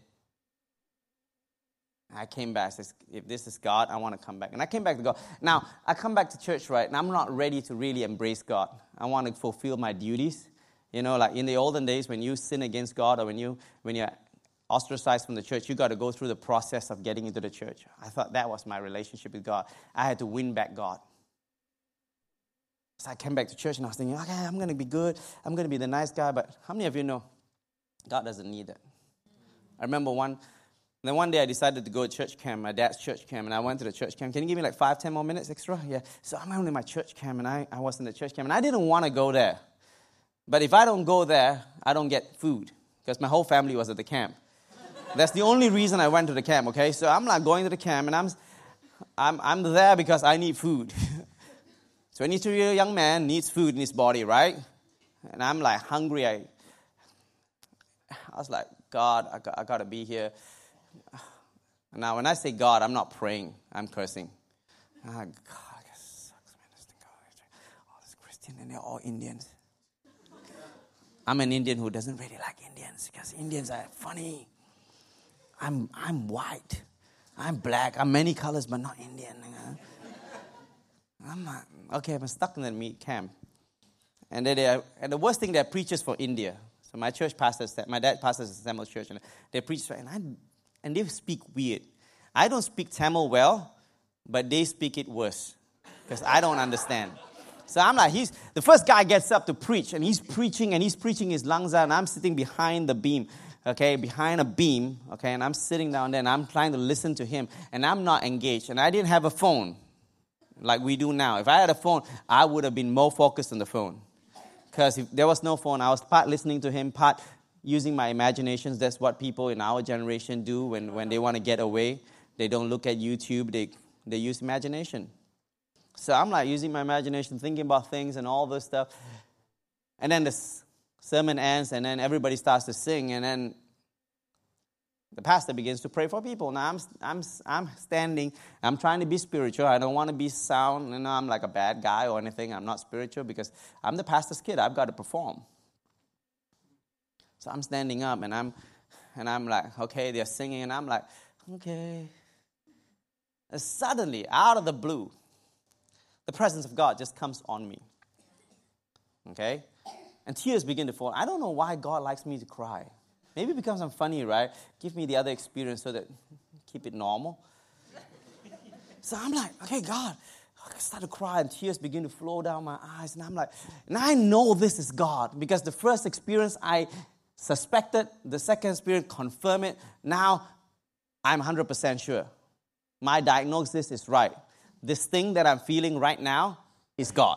I came back. I said, if this is God, I want to come back. And I came back to God. Now, I come back to church, right, and I'm not ready to really embrace God. I want to fulfill my duties. You know, like in the olden days, when you sin against God or when, you, when you're ostracized from the church, you got to go through the process of getting into the church. I thought that was my relationship with God. I had to win back God. So I came back to church and I was thinking, okay, I'm going to be good. I'm going to be the nice guy. But how many of you know God doesn't need that? I remember one, then one day I decided to go to church camp, my dad's church camp, and I went to the church camp. Can you give me like five, ten more minutes extra? Yeah. So I'm only in my church camp, and I, I was in the church camp, and I didn't want to go there. But if I don't go there, I don't get food because my whole family was at the camp. That's the only reason I went to the camp, okay? So I'm like going to the camp, and I'm I'm, I'm there because I need food. twenty-two-year-old young man needs food in his body, right? And I'm like hungry. I, I was like, God, I got, I got to be here. Now, when I say God, I'm not praying. I'm cursing. I'm like, God, I guess sucks, man. This thing, all this Christian, and they're all Indians. I'm an Indian who doesn't really like Indians because Indians are funny. I'm I'm white. I'm black. I'm many colors, but not Indian. I'm not, okay, I'm stuck in the meat camp. And then they are, and the worst thing, they're preachers for India. So my church pastors, my dad pastors at Tamil church, and they preach, and I, and they speak weird. I don't speak Tamil well, but they speak it worse because I don't understand. So I'm like, he's the first guy gets up to preach, and he's preaching, and he's preaching his lungs out, and I'm sitting behind the beam, okay, behind a beam, okay, and I'm sitting down there, and I'm trying to listen to him, and I'm not engaged, and I didn't have a phone like we do now. If I had a phone, I would have been more focused on the phone. Because if there was no phone, I was part listening to him, part using my imaginations. That's what people in our generation do when, when they want to get away. They don't look at YouTube. They they use imagination. So I'm like using my imagination, thinking about things and all this stuff. And then the sermon ends, and then everybody starts to sing, and then the pastor begins to pray for people. Now I'm I'm I'm standing. I'm trying to be spiritual. I don't want to be sound. You know, I'm like a bad guy or anything. I'm not spiritual because I'm the pastor's kid. I've got to perform. So I'm standing up, and I'm and I'm like, okay, they're singing, and I'm like, okay. And suddenly, out of the blue, the presence of God just comes on me. Okay, and tears begin to fall. I don't know why God likes me to cry. Maybe because I'm funny, right? Give me the other experience so that keep it normal. So I'm like, okay, God. I start to cry and tears begin to flow down my eyes. And I'm like, and I know this is God because the first experience I suspected, the second experience confirmed it. Now I'm one hundred percent sure. My diagnosis is right. This thing that I'm feeling right now is God.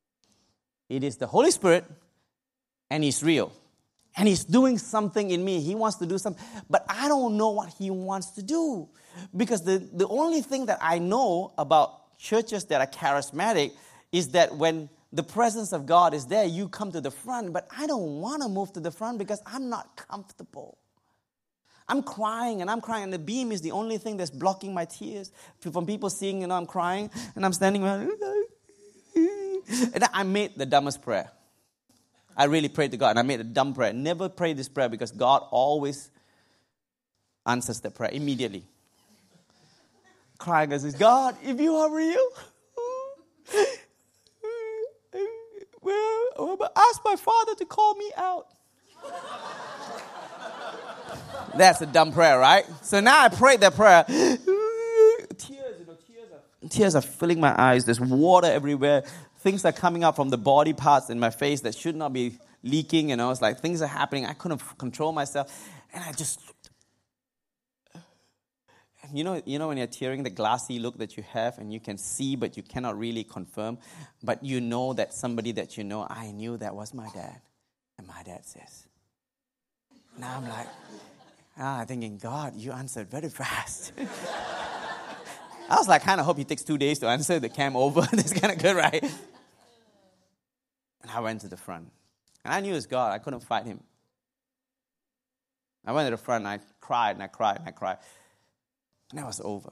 It is the Holy Spirit and He's real. And He's doing something in me. He wants to do something. But I don't know what He wants to do. Because the, the only thing that I know about churches that are charismatic is that when the presence of God is there, you come to the front. But I don't want to move to the front because I'm not comfortable. I'm crying and I'm crying. And the beam is the only thing that's blocking my tears. From people seeing, you know, I'm crying. And I'm standing around. And I made the dumbest prayer. I really prayed to God, and I made a dumb prayer. Never pray this prayer because God always answers the prayer immediately. Crying and says, God, if you are real, well, ask my Father to call me out. That's a dumb prayer, right? So now I prayed that prayer. Tears, you know, tears are, tears are filling my eyes. There's water everywhere. Things are coming up from the body parts in my face that should not be leaking, you know. It's like things are happening. I couldn't control myself. And I just, you know, you know when you're tearing, the glassy look that you have and you can see but you cannot really confirm. But you know that somebody that you know, I knew that was my dad. And my dad says. Now I'm like, ah, thinking, God, you answered very fast. I was like, kind of hope he takes two days to answer the camp over. That's kind of good, right? And I went to the front. And I knew it was God. I couldn't fight him. I went to the front, and I cried, and I cried, and I cried. And that was over.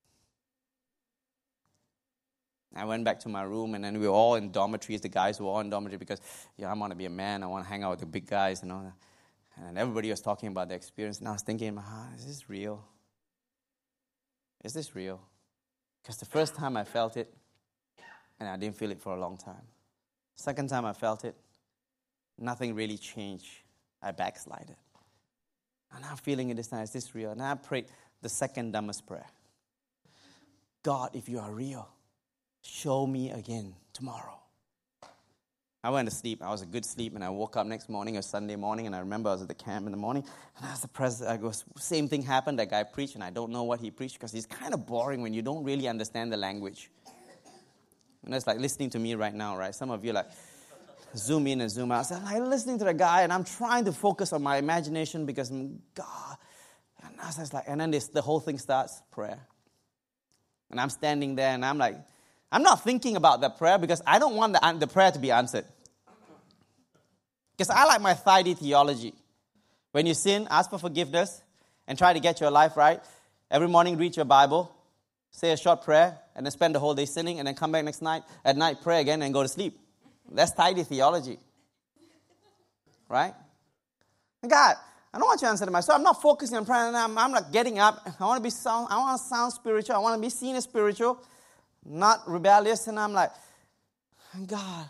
I went back to my room, and then we were all in dormitories. The guys were all in dormitory because, yeah, I want to be a man. I want to hang out with the big guys and all that. And everybody was talking about the experience. And I was thinking in my heart, is this real? Is this real? Because the first time I felt it, and I didn't feel it for a long time. Second time I felt it, nothing really changed. I backslided. And I'm feeling it this time. Is this real? And I prayed the second dumbest prayer. God, if you are real, show me again tomorrow. I went to sleep. I was a good sleep, and I woke up next morning, a Sunday morning, and I remember I was at the camp in the morning, and I was the president. I go, same thing happened. That guy preached, and I don't know what he preached because he's kind of boring when you don't really understand the language. And it's like listening to me right now, right? Some of you like zoom in and zoom out. So I'm like listening to the guy, and I'm trying to focus on my imagination because God. And I was like, and then this, the whole thing starts prayer, and I'm standing there, and I'm like. I'm not thinking about that prayer because I don't want the, the prayer to be answered. Because I like my thigh theology. When you sin, ask for forgiveness and try to get your life right. Every morning, read your Bible, say a short prayer, and then spend the whole day sinning, and then come back next night, at night, pray again, and go to sleep. That's tidy theology. Right? God, I don't want you to answer to myself. I'm not focusing on prayer. I'm, I'm not getting up. I want to be sound. I want to sound spiritual. I want to be seen as spiritual, not rebellious. And I'm like, God.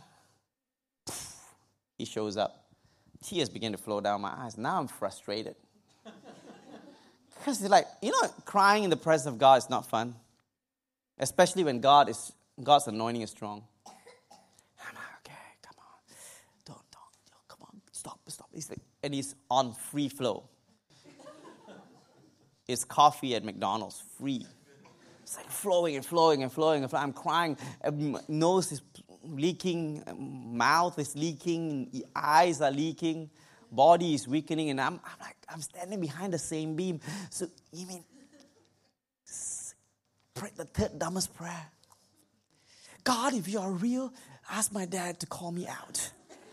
He shows up. Tears begin to flow down my eyes. Now I'm frustrated. Because it's like, you know, crying in the presence of God is not fun. Especially when God is God's anointing is strong. I'm like, okay, come on. Don't, don't, come on. Stop, stop. He's like, and he's on free flow. It's coffee at McDonald's, free. It's like flowing and flowing and flowing and flowing. I'm crying. Nose is leaking. Mouth is leaking. Eyes are leaking. Body is weakening. And I'm, I'm like, I'm standing behind the same beam. So, you mean, pray the third dumbest prayer. God, if you are real, ask my dad to call me out.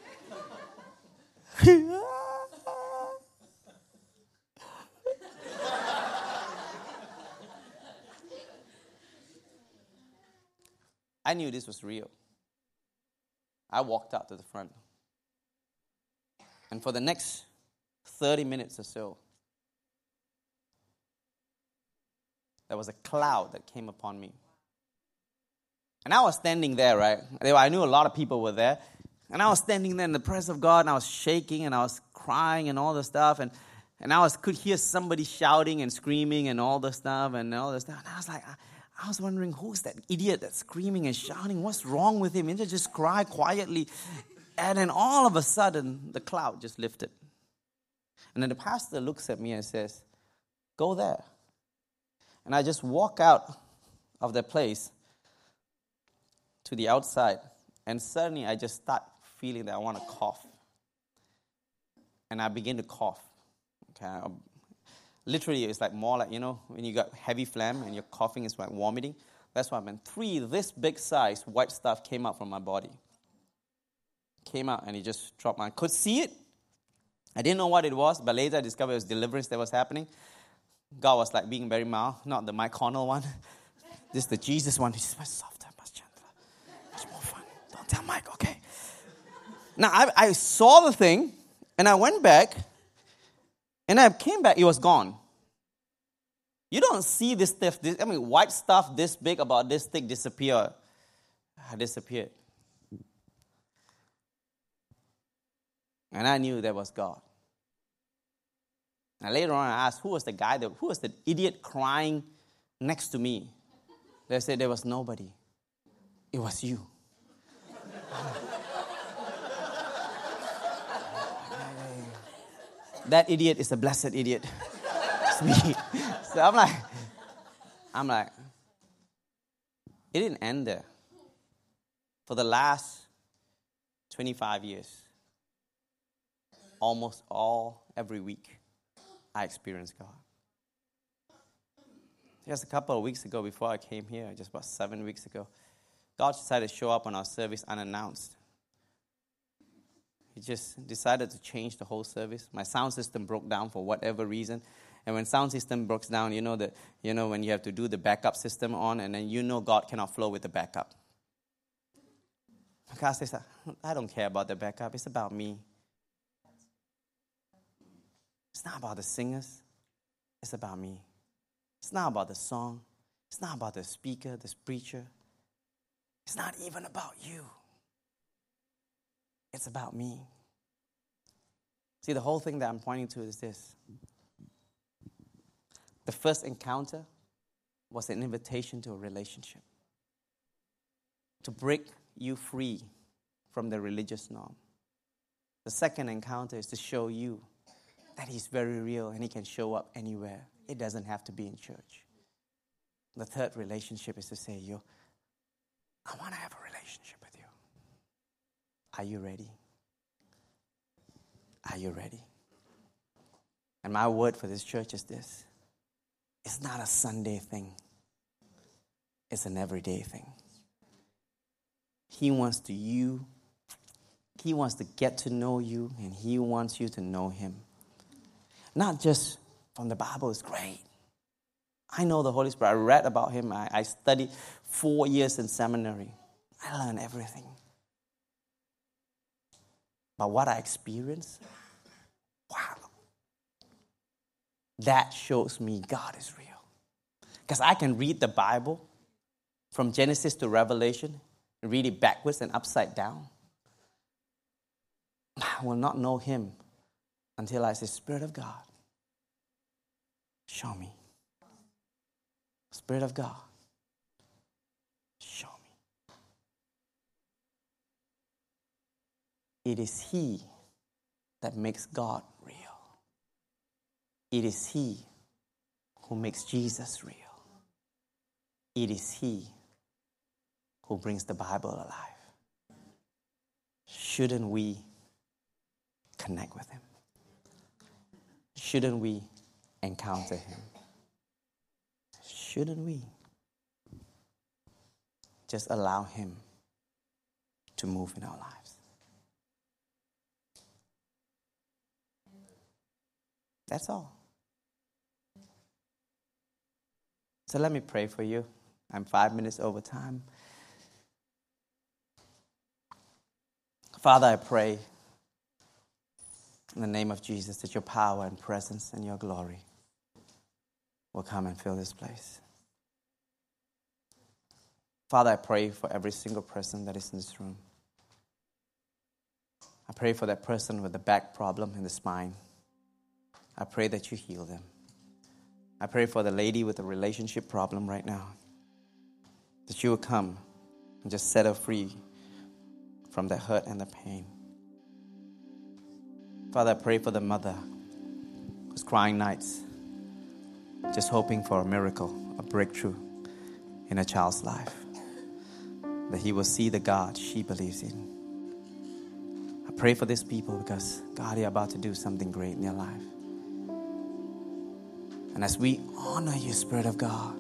I knew this was real. I walked out to the front. And for the next thirty minutes or so, there was a cloud that came upon me. And I was standing there, right? I knew a lot of people were there. And I was standing there in the presence of God, and I was shaking, and I was crying and all the stuff. And, and I was could hear somebody shouting and screaming and all the stuff and all the stuff. And I was like, I, I was wondering, who's that idiot that's screaming and shouting? What's wrong with him? He just cry quietly. And then all of a sudden, the cloud just lifted. And then the pastor looks at me and says, go there. And I just walk out of the place to the outside. And suddenly, I just start feeling that I want to cough. And I begin to cough. Okay, I, literally, it's like more like, you know, when you got heavy phlegm and you're coughing, it's like vomiting. That's what I meant. Three, this big size white stuff came out from my body. Came out and it just dropped. I could see it. I didn't know what it was, but later I discovered it was deliverance that was happening. God was like being very mild, not the Mike Connell one. This is the Jesus one. He's just much softer, much gentler, much more fun. Don't tell Mike, okay? Now, I, I saw the thing, and I went back, and I came back. It was gone. You don't see this stuff, this, I mean, white stuff this big, about this thick, disappear. I disappeared. And I knew that was God. And later on, I asked, who was the guy, that, who was the idiot crying next to me? They said there was nobody. It was you. That idiot is a blessed idiot. It's me. So I'm like, I'm like, it didn't end there. For the last twenty-five years, almost all, every week, I experienced God. Just a couple of weeks ago, before I came here, just about seven weeks ago, God decided to show up on our service unannounced. He just decided to change the whole service. My sound system broke down for whatever reason. And when sound system breaks down, you know that you know when you have to do the backup system on, and then you know God cannot flow with the backup. God says, I don't care about the backup. It's about me. It's not about the singers. It's about me. It's not about the song. It's not about the speaker, the preacher. It's not even about you. It's about me. See, the whole thing that I'm pointing to is this. The first encounter was an invitation to a relationship. To break you free from the religious norm. The second encounter is to show you that He's very real and He can show up anywhere. It doesn't have to be in church. The third relationship is to say, yo, I want to have a relationship with you. Are you ready? Are you ready? And my word for this church is this. It's not a Sunday thing. It's an everyday thing. He wants to you. He wants to get to know you, and He wants you to know Him. not just from the Bible, is great. I know the Holy Spirit. I read about him. I, I studied four years in seminary. I learned everything. But what I experienced, wow. That shows me God is real. Because I can read the Bible from Genesis to Revelation and read it backwards and upside down. I will not know him until I say, Spirit of God, show me. Spirit of God, show me. It is he that makes God real. It is he who makes Jesus real. It is he who brings the Bible alive. Shouldn't we connect with him? Shouldn't we encounter him? Shouldn't we just allow him to move in our lives? That's all. So let me pray for you. I'm five minutes over time. Father, I pray in the name of Jesus that your power and presence and your glory will come and fill this place. Father, I pray for every single person that is in this room. I pray for that person with the back problem in the spine. I pray that you heal them. I pray for the lady with a relationship problem right now, that you will come and just set her free from the hurt and the pain. Father, I pray for the mother who's crying nights, just hoping for a miracle, a breakthrough in a child's life, that he will see the God she believes in. I pray for these people because, God, you're about to do something great in their life. And as we honor you, Spirit of God,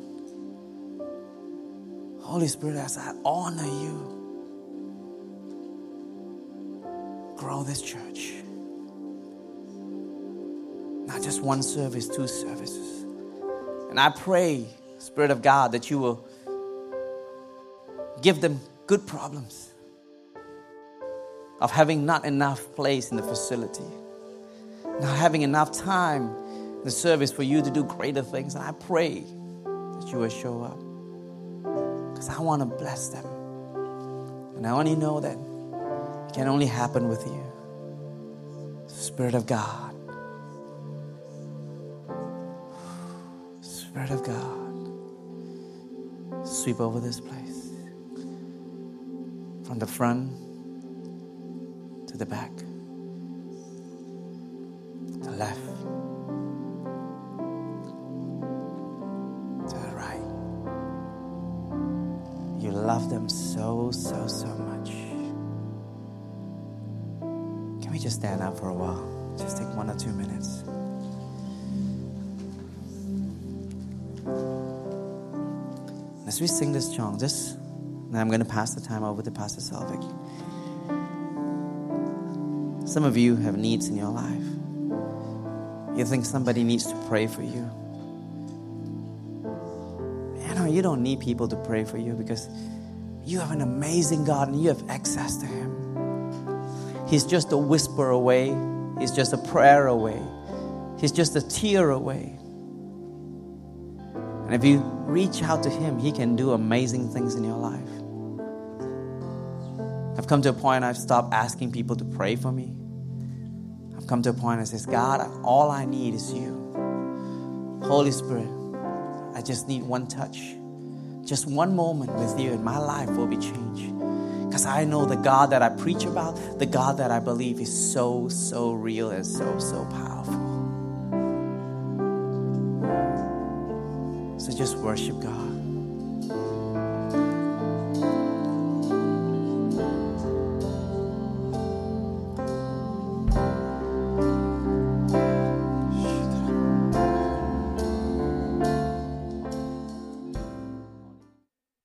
Holy Spirit, as I honor you, grow this church. Not just one service, two services. And I pray, Spirit of God, that you will give them good problems of having not enough place in the facility, not having enough time in the service for you to do greater things. And I pray that you will show up, because I want to bless them. And I only know that it can only happen with you. Spirit of God. Spirit of God. Sweep over this place. From the front to the back. The left. To the right. You love them so, so, so much. Can we just stand up for a while? Just take one or two minutes. As we sing this song, just now I'm going to pass the time over to Pastor Selvig. Some of you have needs in your life. You think somebody needs to pray for you. You know, you don't need people to pray for you, because you have an amazing God and you have access to him. He's just a whisper away. He's just a prayer away. He's just a tear away. And if you reach out to him, he can do amazing things in your life. I've come to a point I've stopped asking people to pray for me. I've come to a point that says, God, all I need is you. Holy Spirit, I just need one touch. Just one moment with you and my life will be changed. Because I know the God that I preach about, the God that I believe is so, so real and so, so powerful. So just worship God.